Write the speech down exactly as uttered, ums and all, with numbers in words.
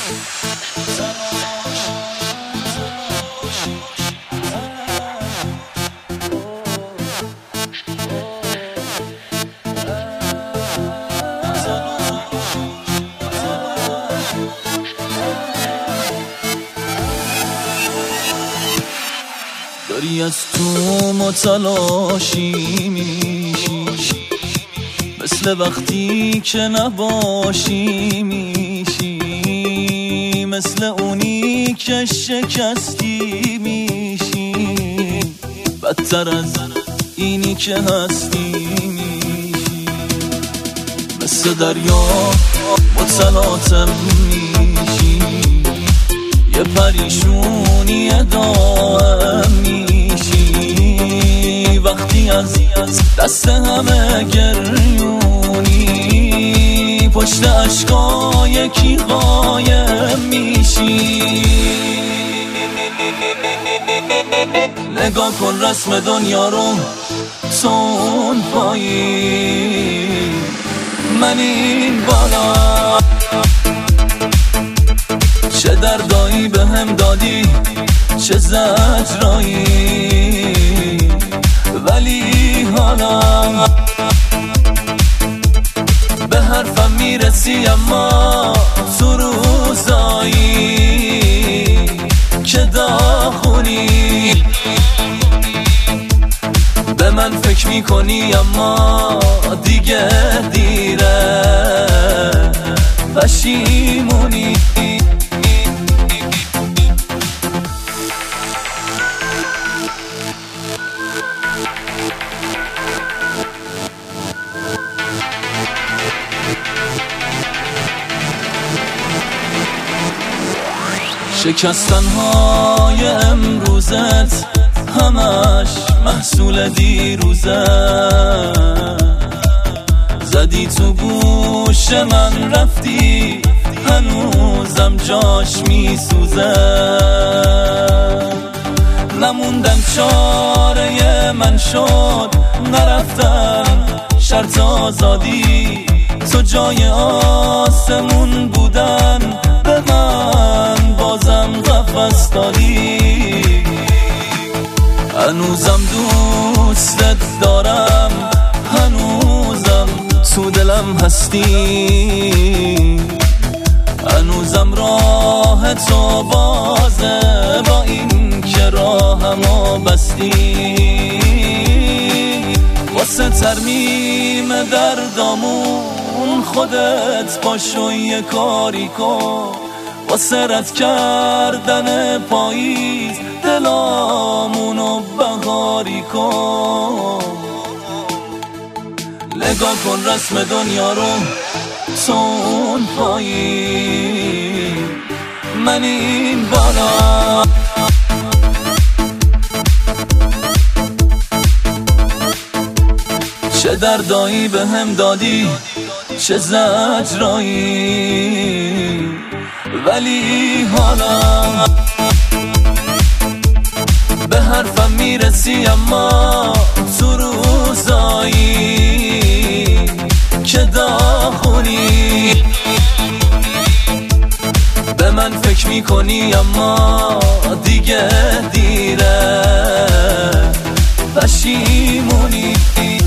داری از تو متلاشی میشی، مثل وقتی که نباشی میشی، مثل اونی که شکستی میشی، بدتر از اینی که هستی میشی، مثل دریا متلاطم میشی، یه پریشونی دائم میشی، وقتی از دست همه گریونی، پشت عشقای کی قایم میشی. نگاه کن رسم دنیا رو تو اون پایی، من این بالا، چه دردایی به هم دادی چه زجرایی، ولی حالا به حرفم میرسی، اما تو روزایی که داغونی به من فکر میکنی، اما دیگه دیره، پشیمونی. شکستنهای امروزت همش محصول دیروزت، زدی تو گوش من رفتی، هنوزم جاش میسوزه، نموندن چاره من شد نرفتن، شرط آزادی تو جای آسمون بودن، به من بازم قفس دادی، هنوزم دوستت دارم، هنوزم تو دلم هستی، هنوزم راه تو بازه، با این که راهمو بستی، واسه ترمیم دردامون خودت پاشو یه کاری کن، واسه رد کردن پاییز دلامونو بهاری کن. نگاه کن رسم دنیا رو تو اون پایی، من این بالا، چه دردایی به هم دادی چه زجرایی، ولی حالا به حرفم میرسی، اما تو روزایی که داغونی به من فکر میکنی، اما دیگه دیره، پشیمونی.